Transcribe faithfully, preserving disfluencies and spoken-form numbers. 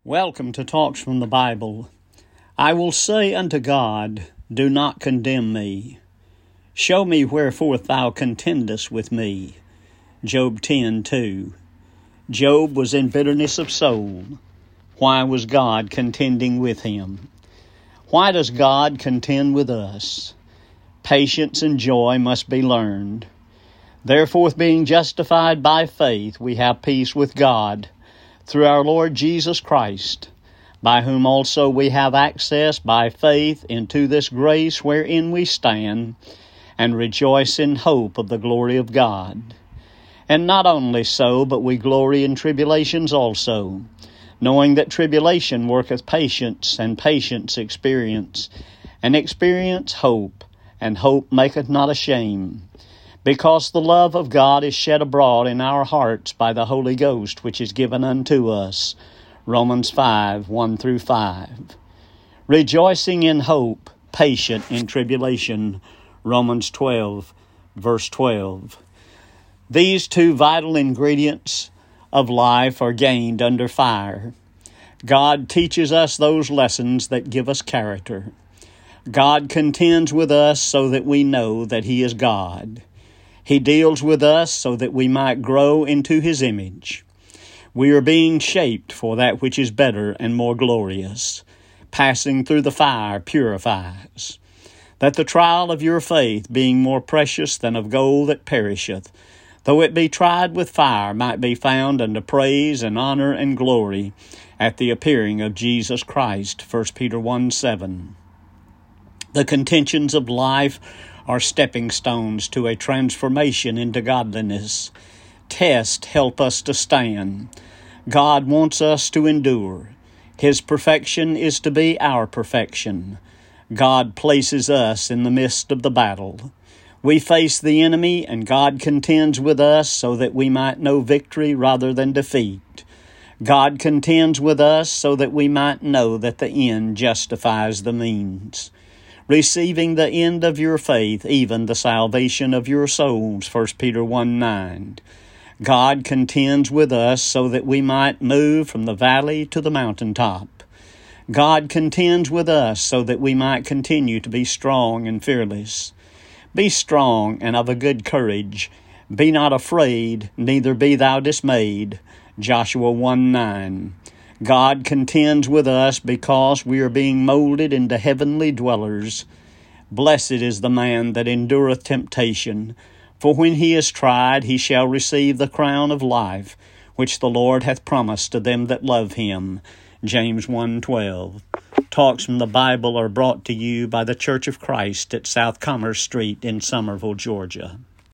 Welcome to Talks from the Bible. I will say unto God, do not condemn me. Show me wherefore thou contendest with me. Job ten two. Job was in bitterness of soul. Why was God contending with him? Why does God contend with us? Patience and joy must be learned. Therefore, being justified by faith, we have peace with God, through our Lord Jesus Christ, by whom also we have access by faith into this grace wherein we stand, and rejoice in hope of the glory of God. And not only so, but we glory in tribulations also, knowing that tribulation worketh patience, and patience experience, and experience hope, and hope maketh not ashamed, because the love of God is shed abroad in our hearts by the Holy Ghost, which is given unto us. Romans five, one through five. Rejoicing in hope, patient in tribulation. Romans twelve, verse twelve. These two vital ingredients of life are gained under fire. God teaches us those lessons that give us character. God contends with us so that we know that He is God. He deals with us so that we might grow into His image. We are being shaped for that which is better and more glorious. Passing through the fire purifies. That the trial of your faith, being more precious than of gold that perisheth, though it be tried with fire, might be found unto praise and honor and glory at the appearing of Jesus Christ. First Peter one seven. The contentions of life are stepping stones to a transformation into godliness. Tests help us to stand. God wants us to endure. His perfection is to be our perfection. God places us in the midst of the battle. We face the enemy, and God contends with us so that we might know victory rather than defeat. God contends with us so that we might know that the end justifies the means. Receiving the end of your faith, even the salvation of your souls. First Peter one nine. God contends with us so that we might move from the valley to the mountaintop. God contends with us so that we might continue to be strong and fearless. Be strong and of a good courage. Be not afraid, neither be thou dismayed. Joshua one nine. God contends with us because we are being molded into heavenly dwellers. Blessed is the man that endureth temptation, for when he is tried, he shall receive the crown of life, which the Lord hath promised to them that love him. James one twelve. Talks from the Bible are brought to you by the Church of Christ at South Commerce Street in Somerville, Georgia.